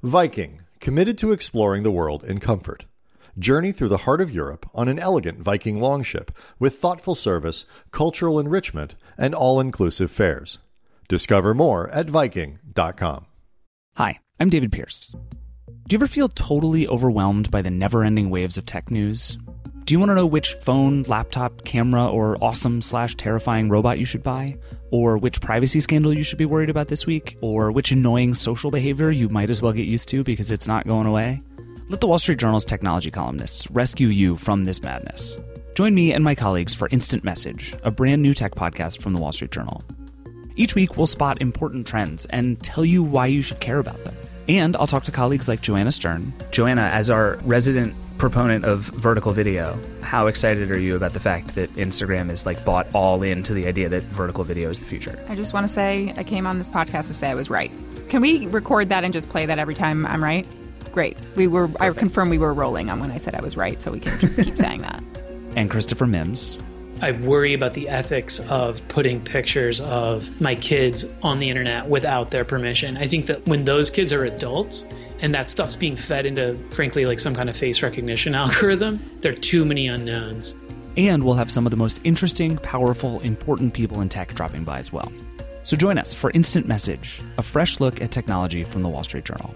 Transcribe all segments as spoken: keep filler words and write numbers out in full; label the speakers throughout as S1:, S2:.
S1: Viking, committed to exploring the world in comfort. Journey through the heart of Europe on an elegant Viking longship with thoughtful service, cultural enrichment, and all-inclusive fares. Discover more at Viking dot com.
S2: Hi, I'm David Pierce. Do you ever feel totally overwhelmed by the never-ending waves of tech news? Do you want to know which phone, laptop, camera, or awesome slash terrifying robot you should buy? Or which privacy scandal you should be worried about this week? Or which annoying social behavior you might as well get used to because it's not going away? Let the Wall Street Journal's technology columnists rescue you from this madness. Join me and my colleagues for Instant Message, a brand new tech podcast from the Wall Street Journal. Each week, we'll spot important trends and tell you why you should care about them. And I'll talk to colleagues like Joanna Stern. Joanna, as our resident proponent of vertical video, how excited are you about the fact that Instagram is like bought all into the idea that vertical video is the future?
S3: I just want to say I came on this podcast to say I was right. Can we record that and just play that every time I'm right? Great. We were. Perfect. I confirm we were rolling on when I said I was right, so we can just keep saying that.
S2: And Christopher Mims.
S4: I worry about the ethics of putting pictures of my kids on the internet without their permission. I think that when those kids are adults and that stuff's being fed into, frankly, like some kind of face recognition algorithm, there are too many unknowns.
S2: And we'll have some of the most interesting, powerful, important people in tech dropping by as well. So join us for Instant Message, a fresh look at technology from the Wall Street Journal.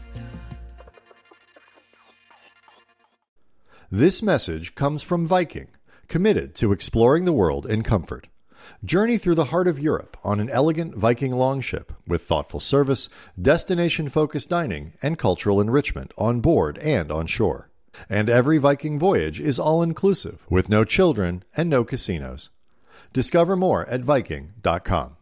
S1: This message comes from Viking, committed to exploring the world in comfort. Journey through the heart of Europe on an elegant Viking longship with thoughtful service, destination-focused dining, and cultural enrichment on board and on shore. And every Viking voyage is all-inclusive with no children and no casinos. Discover more at Viking dot com.